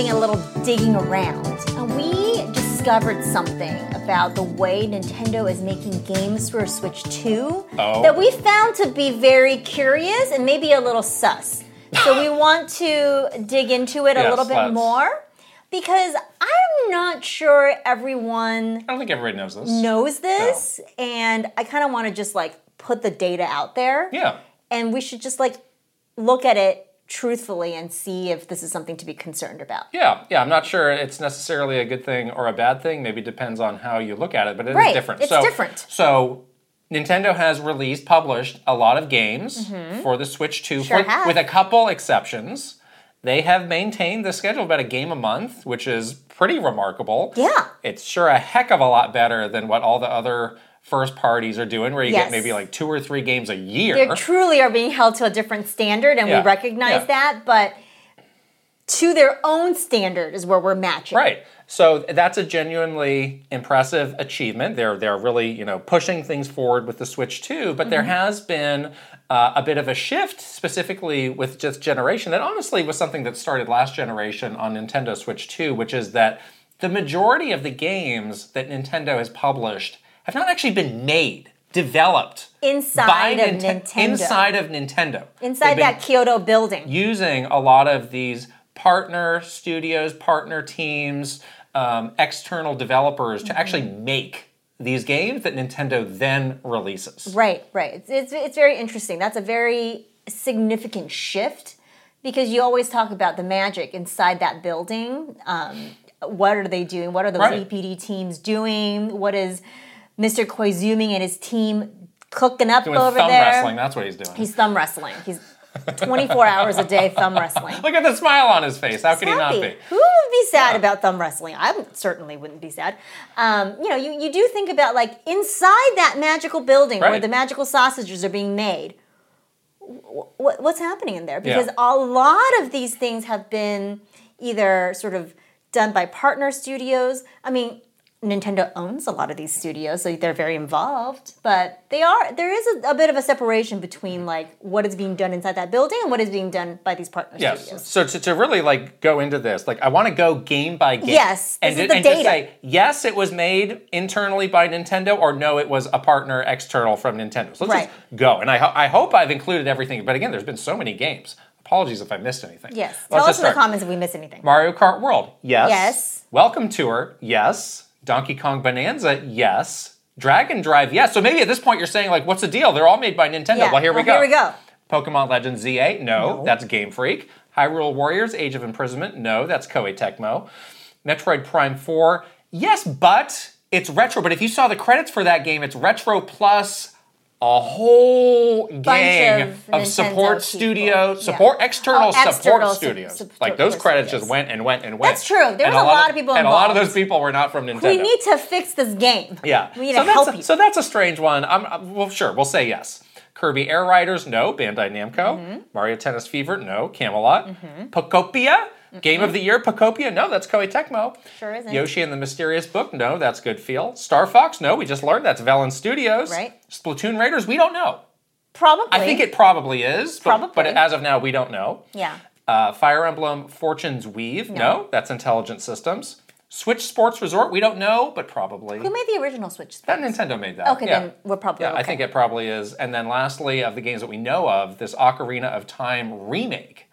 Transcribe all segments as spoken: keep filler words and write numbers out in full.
doing a little digging around, and we discovered something about the way Nintendo is making games for Switch two oh. that we found to be very curious and maybe a little sus. So we want to dig into it yes, a little bit let's. more because I'm not sure everyone I don't think everybody knows this. knows this, no. and I kind of want to just like put the data out there. Yeah. And we should just like look at it truthfully and see if this is something to be concerned about. Yeah, yeah. I'm not sure it's necessarily a good thing or a bad thing. Maybe it depends on how you look at it, but it right. is different. It's so, different. So Nintendo has released, published a lot of games mm-hmm. for the Switch two, sure for, with a couple exceptions. They have maintained the schedule of about a game a month, which is pretty remarkable. Yeah. It's sure a heck of a lot better than what all the other first parties are doing, where you yes. get maybe like two or three games a year. They truly are being held to a different standard, and yeah. we recognize yeah. that, but to their own standard is where we're matching. Right. So that's a genuinely impressive achievement. They're they're really, you know, pushing things forward with the Switch two, but mm-hmm. there has been uh, a bit of a shift specifically with just generation that honestly was something that started last generation on Nintendo Switch two, which is that the majority of the games that Nintendo has published have not actually been made, developed inside by of Ninte- Nintendo. Inside of Nintendo. Inside that Kyoto building. Using a lot of these partner studios, partner teams, um, external developers to mm-hmm. actually make these games that Nintendo then releases. Right, right. It's, it's it's very interesting. That's a very significant shift because you always talk about the magic inside that building. Um, what are they doing? What are those right. E P D teams doing? What is Mister Koizumi and his team cooking up doing over thumb there? wrestling, that's what he's doing. He's thumb wrestling. He's twenty-four hours a day thumb wrestling. Look at the smile on his face. How could he not be? Who would be sad yeah. about thumb wrestling? I certainly wouldn't be sad. Um, you know, you, you do think about like inside that magical building right. where the magical sausages are being made. W- what's happening in there? Because yeah. a lot of these things have been either sort of done by partner studios. I mean, Nintendo owns a lot of these studios, so they're very involved. But they are there is a, a bit of a separation between like what is being done inside that building and what is being done by these partner yes. studios. So to, to really like go into this, like I want to go game by game. Yes, and, this is to, the and data. just say yes, it was made internally by Nintendo, or no, it was a partner external from Nintendo. So let's right. just go. And I ho- I hope I've included everything. But again, there's been so many games. Apologies if I missed anything. Yes. Let's Tell us just in the start. comments if we missed anything. Mario Kart World. Yes. Yes. Welcome Tour. Yes. Donkey Kong Bonanza, yes. Dragon Drive, yes. So maybe at this point you're saying, like, what's the deal? They're all made by Nintendo. Yeah. Well, here we well, go. Here we go. Pokemon Legends Z A, no, No. that's Game Freak. Hyrule Warriors, Age of Imprisonment, no, that's Koei Tecmo. Metroid Prime four, yes, but it's retro. But if you saw the credits for that game, it's retro plus a whole gang of of, Nintendo support people. studio, Yeah. support, external Oh, support external su- studios. support like those credits studios. just went and went and went. That's true. There And was a lot of people And a lot of involved. those people were not from Nintendo. We need to fix this game. Yeah. We need so to that's help a, you. So that's a strange one. I'm, I'm- well, sure, we'll say yes. Kirby Air Riders, no. Bandai Namco. Mm-hmm. Mario Tennis Fever, no. Camelot. Mm-hmm. Pocopia, mm-hmm. Game of the Year, Pocopia, no. That's Koei Tecmo. Sure isn't. Yoshi and the Mysterious Book, no. That's Good Feel. Star Fox, no. We just learned that's Velen Studios. Right. Splatoon Raiders, we don't know. Probably. I think it probably is. But, Probably. But as of now, we don't know. Yeah. Uh, Fire Emblem Fortune's Weave, no. No. That's Intelligent Systems. Switch Sports Resort, we don't know, but probably. Who made the original Switch? That Nintendo made that. Okay, yeah. then we're probably Yeah, okay. I think it probably is. And then lastly, of the games that we know of, this Ocarina of Time remake.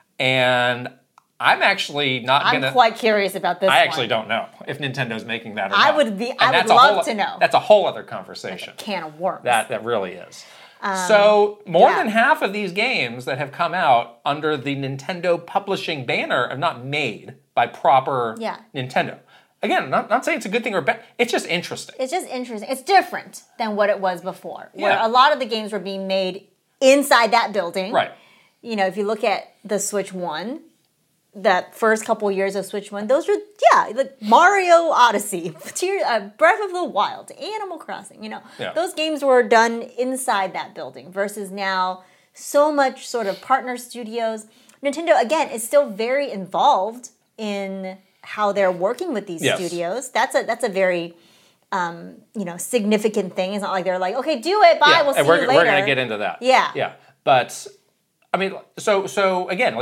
And I'm actually not I'm gonna. quite curious about this I one. actually don't know if Nintendo's making that or I not. would be- And I would that's a love whole- to know. That's a whole other conversation. Can of worms. That that really is. so more yeah. than half of these games that have come out under the Nintendo publishing banner are not made by proper Yeah. Nintendo. Again, not, not saying it's a good thing or bad. It's just interesting. It's just interesting. It's different than what it was before, where Yeah. a lot of the games were being made inside that building. Right. You know, if you look at the Switch one, that first couple years of Switch one, those were, yeah, like Mario Odyssey, Tear- uh, Breath of the Wild, Animal Crossing, you know. Yeah. Those games were done inside that building versus now so much sort of partner studios. Nintendo, again, is still very involved in how they're working with these Yes. studios. That's a that's a very um, you know significant thing. It's not like they're like, okay, do it, bye, Yeah, we'll see and we're, you later. we're going to get into that. Yeah. Yeah. But, I mean, so so again, like,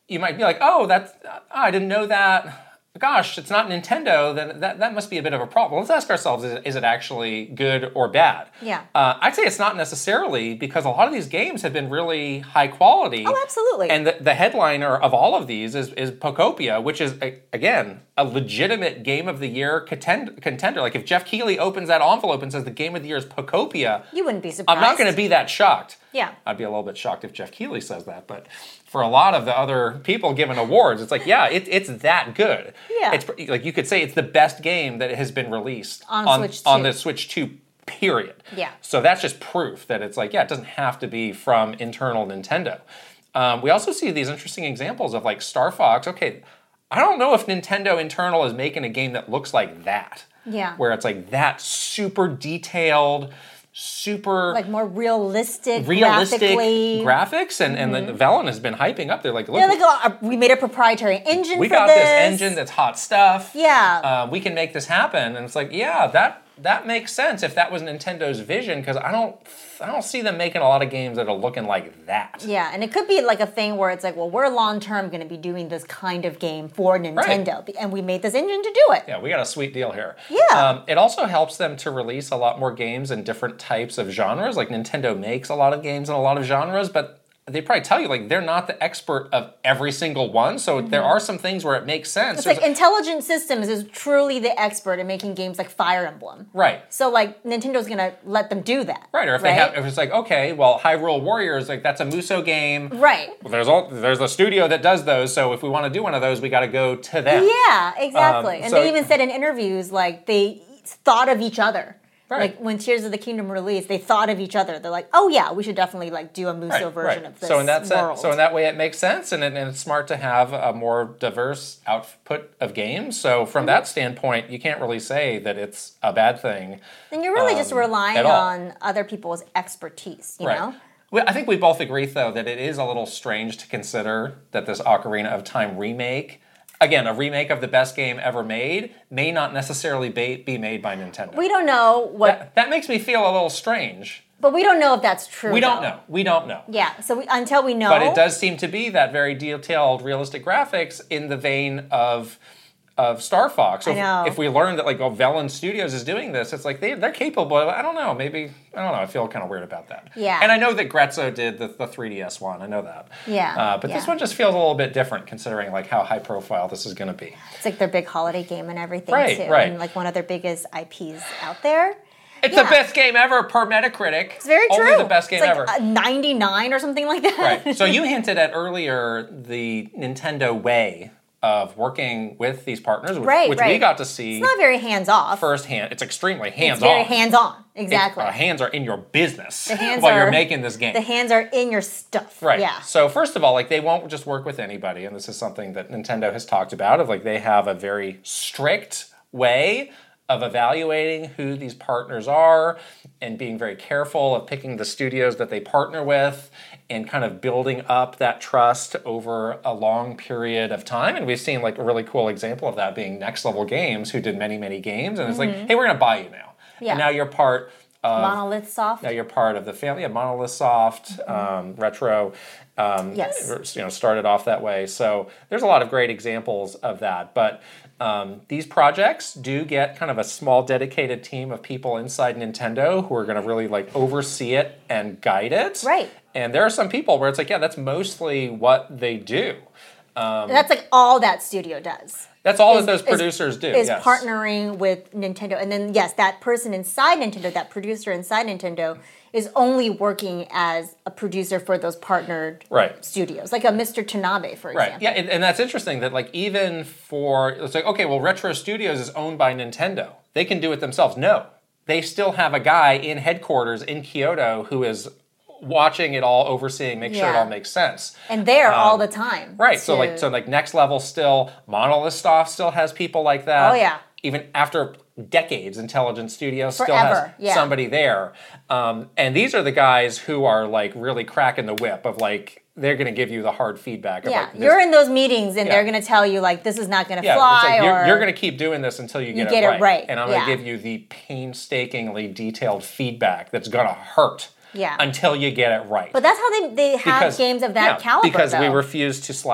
you might be like, oh, that's oh, I didn't know that. Gosh, it's not Nintendo, then that, that must be a bit of a problem. Let's ask ourselves, is it, is it actually good or bad? Yeah. Uh, I'd say it's not necessarily, because a lot of these games have been really high quality. Oh, absolutely. And the, the headliner of all of these is, is Pocopia, which is, a, again, a legitimate Game of the Year contend, contender. Like, if Jeff Keighley opens that envelope and says the Game of the Year is Pocopia, you wouldn't be surprised. I'm not going to be that shocked. Yeah. I'd be a little bit shocked if Jeff Keighley says that, but for a lot of the other people giving awards, it's like, yeah, it, it's that good. Yeah. It's like, you could say it's the best game that has been released on, on, Switch two. on the Switch two, period. Yeah. So that's just proof that it's like, yeah, it doesn't have to be from internal Nintendo. Um, we also see these interesting examples of like Star Fox. Okay, I don't know if Nintendo internal is making a game that looks like that. Yeah. Where it's like that super detailed, super like more realistic, realistic graphically. graphics, and mm-hmm. and the Velen has been hyping up. They're like, look, yeah, like uh, we made a proprietary engine. We for got this. this engine that's hot stuff. Yeah, uh, we can make this happen, and it's like, yeah, that that makes sense if that was Nintendo's vision, because I don't I don't see them making a lot of games that are looking like that. Yeah, and it could be like a thing where it's like, well, we're long term going to be doing this kind of game for Nintendo, right. and we made this engine to do it. Yeah, we got a sweet deal here. Yeah. Um, it also helps them to release a lot more games in different types of genres. Like Nintendo makes a lot of games in a lot of genres, but they probably tell you, like, they're not the expert of every single one, so mm-hmm. there are some things where it makes sense. It's There's like Intelligent Systems is truly the expert in making games like Fire Emblem. Right. So, like, Nintendo's going to let them do that. Right, or if right? they have, if it's like, okay, well, Hyrule Warriors, like, that's a Musou game. Right. Well, there's all, there's a studio that does those, so if we want to do one of those, we got to go to them. Yeah, exactly. Um, and so, they even said in interviews, like, they thought of each other. Right. Like when Tears of the Kingdom released, they thought of each other. They're like, "Oh yeah, we should definitely like do a Musou right, version right. of this so in that world." Sense, so in that way, it makes sense, and, it, and it's smart to have a more diverse output of games. So from mm-hmm. that standpoint, you can't really say that it's a bad thing. And you're really um, just relying on other people's expertise, you right. know. Well, I think we both agree, though, that it is a little strange to consider that this Ocarina of Time remake. Again, a remake of the best game ever made may not necessarily be, be made by Nintendo. We don't know what... That, that makes me feel a little strange. But we don't know if that's true, We don't though. know. We don't know. Yeah, so we, until we know... But it does seem to be that very detailed, realistic graphics in the vein of of Star Fox. So I know. If, if we learn that, like, oh, Velen Studios is doing this, it's like they, they're capable of, I don't know, maybe, I don't know, I feel kind of weird about that. Yeah. And I know that Grezzo did the, the three D S one, I know that. Yeah. Uh, but yeah. this one just feels a little bit different considering, like, how high profile this is going to be. It's like their big holiday game and everything, right, too. Right, And like one of their biggest I Ps out there. It's yeah. the best game ever per Metacritic. It's very true. Only the best game it's like ever. A ninety-nine or something like that. Right. So you hinted at earlier the Nintendo way of working with these partners, which, right, which right. we got to see. It's not very hands-off. Firsthand. It's extremely hands-on. It's very hands-on. Exactly. It, uh, hands are in your business the hands while are, you're making this game. The hands are in your stuff. Right. Yeah. So first of all, like they won't just work with anybody, and this is something that Nintendo has talked about, of like they have a very strict way of evaluating who these partners are and being very careful of picking the studios that they partner with and kind of building up that trust over a long period of time. And we've seen like a really cool example of that being Next Level Games, who did many, many games. And it's mm-hmm. like, hey, we're going to buy you now. Yeah. And now you're part of... Monolith Soft. Now you're part of the family. Yeah, Monolith Soft, mm-hmm. um, Retro. Um, yes. You know, started off that way. So there's a lot of great examples of that. But um, these projects do get kind of a small dedicated team of people inside Nintendo who are going to really like oversee it and guide it. Right. And there are some people where it's like, yeah, that's mostly what they do. Um, that's like all that studio does. That's all is, that those producers is, do. Is yes. partnering with Nintendo. And then, yes, that person inside Nintendo, that producer inside Nintendo, is only working as a producer for those partnered right. studios. Like a Mister Tanabe, for example. Right, yeah, and, and that's interesting that like even for, it's like, okay, well, Retro Studios is owned by Nintendo. They can do it themselves. No, they still have a guy in headquarters in Kyoto who is watching it all, overseeing, make yeah. sure it all makes sense. And there um, all the time. Right, to... so like so like Next Level still, Monolith Soft still has people like that. Oh yeah. Even after decades, Intelligent Studios Forever. still has yeah. somebody there. Um, and these are the guys who are like really cracking the whip of like, they're going to give you the hard feedback. Of yeah, like, this, you're in those meetings and yeah. they're going to tell you like, this is not going to yeah, fly. It's like, or you're, you're going to keep doing this until you get, you get it, it right. right. And I'm yeah. going to give you the painstakingly detailed feedback that's going to hurt. Yeah. Until you get it right. But that's how they, they have because, games of that yeah, caliber, Because though. we refuse to slack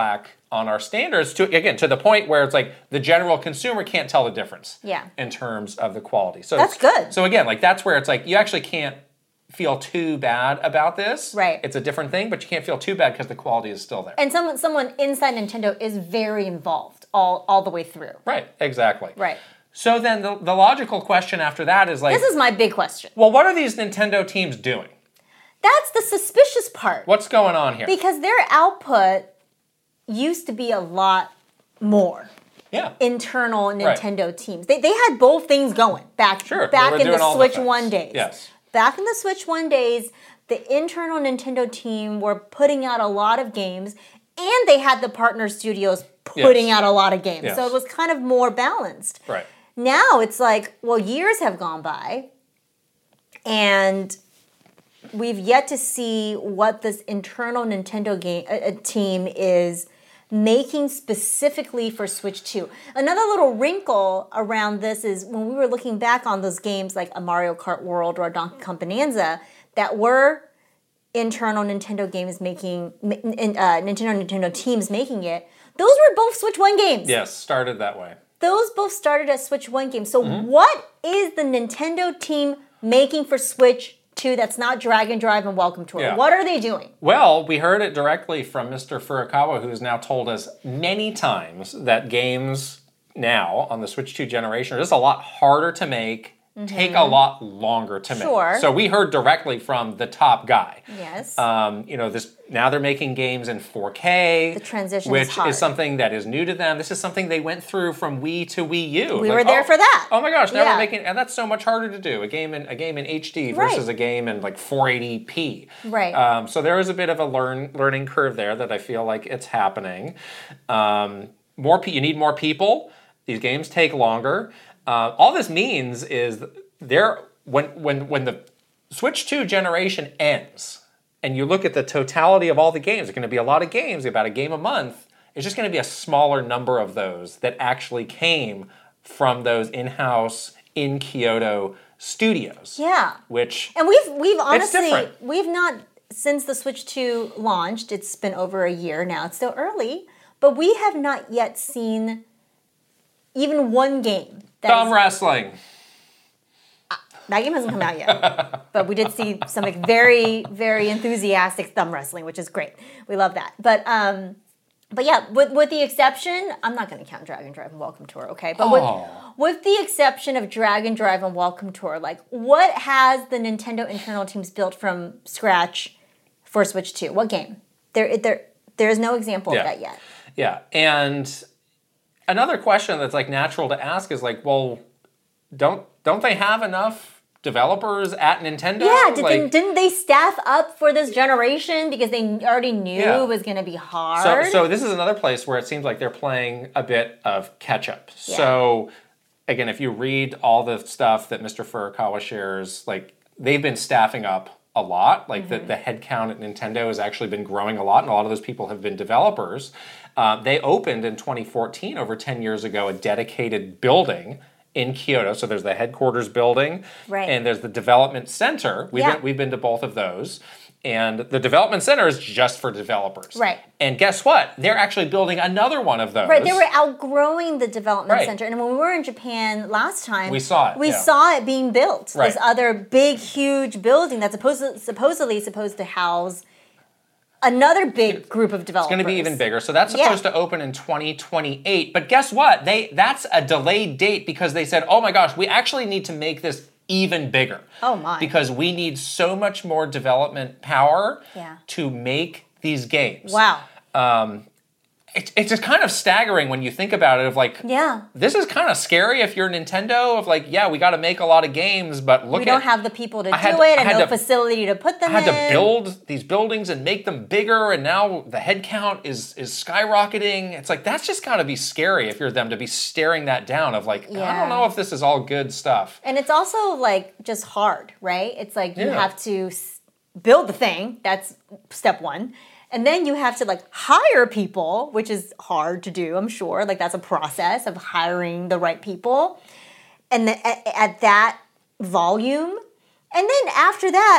on our standards to again to the point where it's like the general consumer can't tell the difference. Yeah. In terms of the quality. So that's it's- good. So again, like that's where it's like you actually can't feel too bad about this. Right. It's a different thing, but you can't feel too bad because the quality is still there. And someone someone inside Nintendo is very involved all all the way through. Right. Exactly. Right. So then the, the logical question after that is like, This is my big question. well, what are these Nintendo teams doing? That's the suspicious part. What's going on here? Because their output used to be a lot more. Yeah. Internal Nintendo teams. They, they had both things going back, Sure, they back were in the doing all the Switch things. One days. Yes. Back in the Switch One days, the internal Nintendo team were putting out a lot of games, and they had the partner studios putting Yes. out a lot of games. Yes. So it was kind of more balanced. Right. Now it's like, well, years have gone by, and we've yet to see what this internal Nintendo game uh, uh, team is making specifically for Switch two. Another little wrinkle around this is when we were looking back on those games like a Mario Kart World or a Donkey Kong Bonanza that were internal Nintendo games making, uh, Nintendo Nintendo teams making it, those were both Switch one games. Yes, started that way. Those both started as Switch one games. So Mm-hmm. what is the Nintendo team making for Switch two that's not Dragon Drive and Welcome Tour? Yeah. What are they doing? Well, we heard it directly from Mister Furukawa, who has now told us many times that games now on the Switch two generation are just a lot harder to make, take a lot longer to make. Sure. So we heard directly from the top guy. Yes. Um, you know, this now they're making games in four K. The transition is which hard. something that is new to them. This is something they went through from Wii to Wii U. We Like, were there oh, for that. Oh my gosh, now Yeah. we're making, and that's so much harder to do. A game in a game in H D versus Right. a game in like four eighty p. Right. Um, so there is a bit of a learn learning curve there that I feel like it's happening. Um, more pe- you need more people. These games take longer. Uh, all this means is there when when when the Switch two generation ends, and you look at the totality of all the games, it's going to be a lot of games, about a game a month. It's just going to be a smaller number of those that actually came from those in-house in Kyoto studios. Yeah. Which And we've we've honestly different. we've not since the Switch two launched, it's been over a year now. It's still early, but we have not yet seen even one game that thumb is- wrestling. that game hasn't come out yet. But we did see some like, very very enthusiastic thumb wrestling, which is great. We love that. But um but yeah, with with the exception, I'm not going to count Dragon Drive and Welcome Tour, okay? But with Oh. with the exception of Dragon Drive and Welcome Tour, like what has the Nintendo internal teams built from scratch for Switch two? What game? There there there is no example Yeah. of that yet. Yeah, and another question that's like natural to ask is like, well, don't don't they have enough developers at Nintendo? Yeah, did, Like, didn't, didn't they staff up for this generation because they already knew Yeah. it was going to be so, hard? so this is another place where it seems like they're playing a bit of catch up. Yeah. So again, if you read all the stuff that Mister Furukawa shares, like they've been staffing up a lot. Like Mm-hmm. the, the head count at Nintendo has actually been growing a lot, and a lot of those people have been developers. Uh, they opened in twenty fourteen, over ten years ago, a dedicated building in Kyoto. So there's the headquarters building, Right. and there's the development center. We've, Yeah. been, we've been to both of those. And the development center is just for developers. Right. And guess what? They're actually building another one of those. Right, they were outgrowing the development Right. center, and when we were in Japan last time, We saw it, We yeah. saw it being built. Right. This other big, huge building that's supposed supposedly supposed to house another big group of developers. It's going to be even bigger. So that's Yeah. supposed to open in twenty twenty-eight. But guess what? They that's a delayed date because they said, "Oh my gosh, we actually need to make this even bigger." Oh my! Because we need so much more development power Yeah. to make these games. Wow. It's, it's just kind of staggering when you think about it of like, Yeah. this is kind of scary if you're Nintendo of like, yeah, we got to make a lot of games, but look We at don't have the people to I had do to- it I and had no to- facility to put them I had in. to build these buildings and make them bigger, and now the head count is is skyrocketing. It's like that's just got to be scary if you're them to be staring that down of like I Yeah. don't know if this is all good stuff. And it's also like just hard, right? It's like you Yeah. have to s- build the thing. That's step one. And then you have to like hire people, which is hard to do, I'm sure. Like that's a process of hiring the right people. And then at, at that volume. And then after that,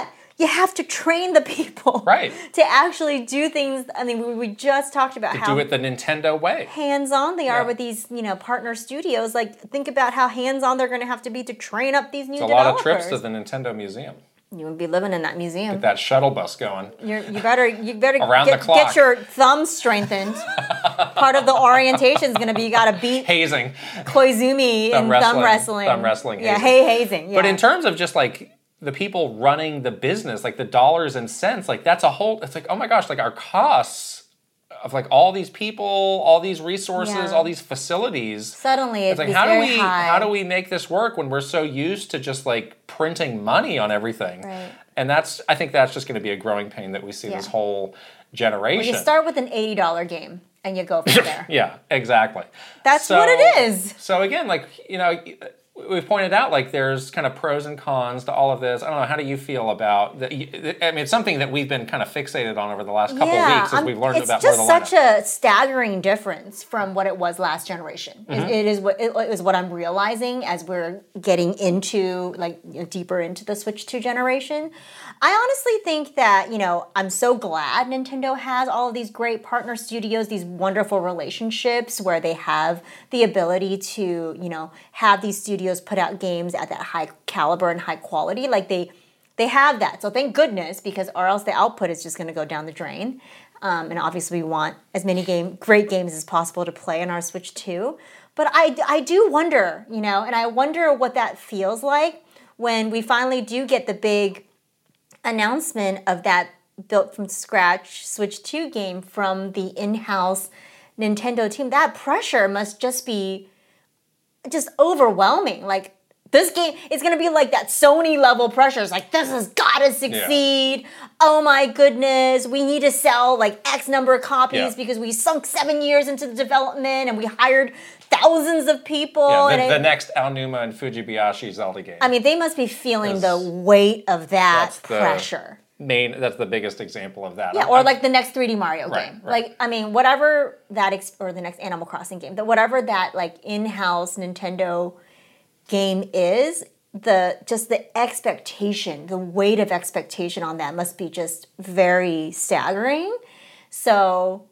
you have to train the people Right. to actually do things. I mean, we, we just talked about To how do it the Nintendo way. hands-on they are Yeah. with these, you know, partner studios. Like, think about how hands-on they're going to have to be to train up these new It's a developers. lot of trips to the Nintendo Museum. You would be living in that museum. Get that shuttle bus going. You're, you better you better Around get, the clock. get your thumbs strengthened. Part of the orientation is going to be you got to beat Hazing. Koizumi Thumb in wrestling. thumb wrestling. Thumb wrestling, Yeah, hazing. hey hazing. Yeah. But in terms of just like the people running the business, like the dollars and cents, like that's a whole, it's like, oh my gosh, like our costs of like all these people, all these resources, Yeah. all these facilities. Suddenly It's it's like, it's how do very we, high. how do we make this work when we're so used to just like printing money on everything? Right. And that's, I think that's just going to be a growing pain that we see Yeah. this whole generation. You start with an eighty dollar game and you go from there. Yeah, exactly. That's So- what it is. So again, like, you know, we've pointed out like there's kind of pros and cons to all of this. I don't know, how do you feel about that? I mean, it's something that we've been kind of fixated on over the last couple of weeks as I'm- we've learned it's about more just of the lineup. such a staggering difference from what it was last generation. It- Mm-hmm. it is what it is what I'm realizing as we're getting into like you know, deeper into the Switch two generation. I honestly think that, you know, I'm so glad Nintendo has all of these great partner studios, these wonderful relationships where they have the ability to, you know, have these studios put out games at that high caliber and high quality. Like they they have that. So thank goodness, because or else the output is just going to go down the drain. Um, and obviously we want as many game great games as possible to play on our Switch two. But I, I do wonder, you know, and I wonder what that feels like when we finally do get the big announcement of that built from scratch Switch two game from the in-house Nintendo team. That pressure must just be just overwhelming. Like, this game is going to be like that Sony level pressure. It's like, this has got to succeed. Oh my goodness. We need to sell like X number of copies Yeah. because we sunk seven years into the development and we hired thousands of people. Yeah, and the, it- the next Aonuma and Fujibayashi Zelda game. I mean, they must be feeling the That's- weight of that that's the- pressure. Main, that's the biggest example of that. Yeah, I'm- or I'm- like the next three D Mario Right, game. right. Like, I mean, whatever that, ex- or the next Animal Crossing game, that whatever that like in-house Nintendo game is, the just the expectation, the weight of expectation on that must be just very staggering. So,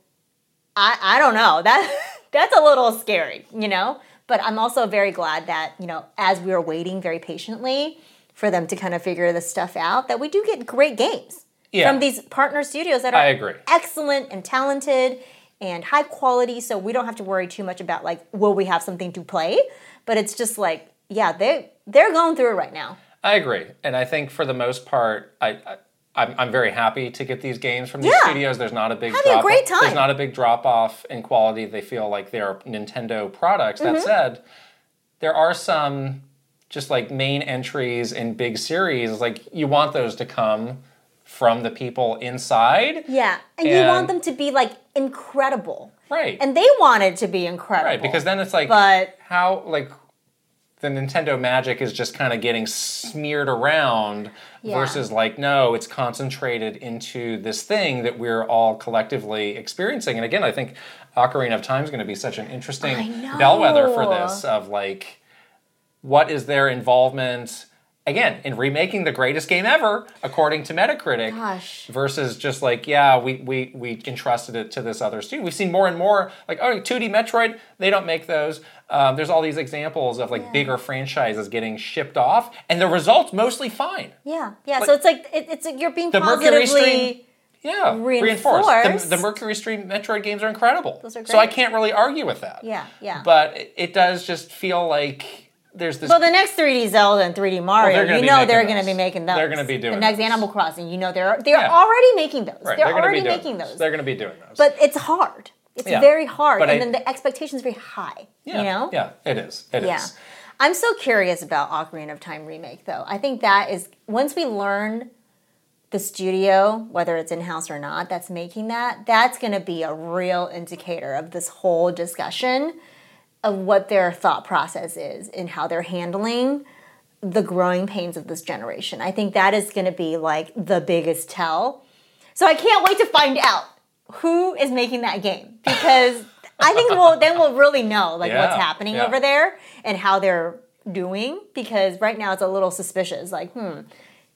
I I don't know. That that's a little scary, you know. But I'm also very glad that, you know, as we were waiting very patiently for them to kind of figure this stuff out, that we do get great games Yeah. from these partner studios that are I agree. excellent and talented and high quality. So we don't have to worry too much about like, will we have something to play? But it's just like, yeah, they they're going through it right now. I agree, and I think for the most part, I, I I'm, I'm very happy to get these games from these Yeah. studios. There's not a big Having a drop. great time. There's not a big drop off in quality. They feel like they're Nintendo products. Mm-hmm. That said, there are some just like main entries in big series. Like you want those to come from the people inside, Yeah, and, you And- want them to be like incredible, right? and they want it to be incredible, Right, because then it's like, But- how, like, the Nintendo magic is just kind of getting smeared around Yeah. versus, like, no, it's concentrated into this thing that we're all collectively experiencing. And again, I think Ocarina of Time is going to be such an interesting I know. bellwether for this of, like, what is their involvement, again, in remaking the greatest game ever, according to Metacritic, Gosh. versus just like, yeah, we, we, we entrusted it to this other studio. We've seen more and more, like, oh, two D Metroid, they don't make those. Um, there's all these examples of, like, Yeah. bigger franchises getting shipped off, and the results mostly fine. yeah, yeah. Like- so it's like it, it's like you're being The Mercury positively. Stream- Yeah, Reinforced. reinforced. The, the Mercury Stream Metroid games are incredible. Those are So I great. can't really argue with that. Yeah, yeah. But it, it does just feel like there's this... Well, the next three D Zelda and three D Mario, they're gonna you be know making they're those. going to be making those. They're gonna be doing the next those. Animal Crossing. You know they're they're Yeah. already making those. right, they're, they're gonna already be doing making those. They're going to be doing those. But it's hard. It's Yeah. very hard, But and I- then the expectation is very high. yeah, You know? Yeah, it is. It is. Yeah. I'm so curious about Ocarina of Time remake, though. I think that is once we learn the studio, whether it's in-house or not, that's making that, that's going to be a real indicator of this whole discussion of what their thought process is and how they're handling the growing pains of this generation. I think that is going to be like the biggest tell. So I can't wait to find out who is making that game, because I think we'll then we'll really know like Yeah, what's happening yeah. over there and how they're doing, because right now it's a little suspicious. Like, hmm,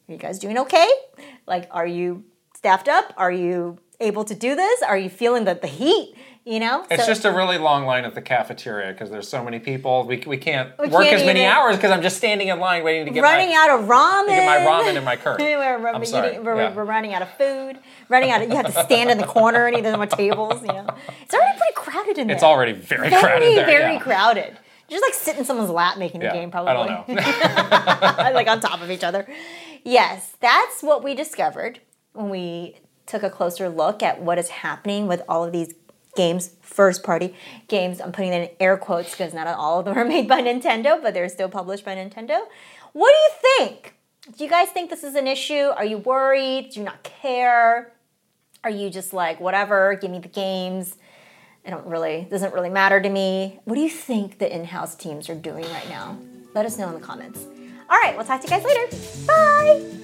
Are you guys doing okay? Like, are you staffed up? Are you able to do this? Are you feeling the, the heat? You know? It's so, just a really long line at the cafeteria because there's so many people. We, we can't We work can't as many even- hours because I'm just standing in line waiting to get running my, out of ramen. to get my ramen and my curry. we're, we're, I'm sorry. eating- we're, Yeah. we're running out of food. Running out of, you have to stand in the corner and eat them on tables, you know? It's already pretty crowded in there. It's already very, very, crowded there. very yeah. crowded. Just like sit in someone's lap making a Yeah, game, probably. I don't know. Like on top of each other. Yes, that's what we discovered when we took a closer look at what is happening with all of these games, first party games. I'm putting that in air quotes because not all of them are made by Nintendo, but they're still published by Nintendo. What do you think? Do you guys think this is an issue? Are you worried? Do you not care? Are you just like, whatever, give me the games? I don't really, doesn't really matter to me. What do you think the in-house teams are doing right now? Let us know in the comments. All right, we'll talk to you guys later. Bye!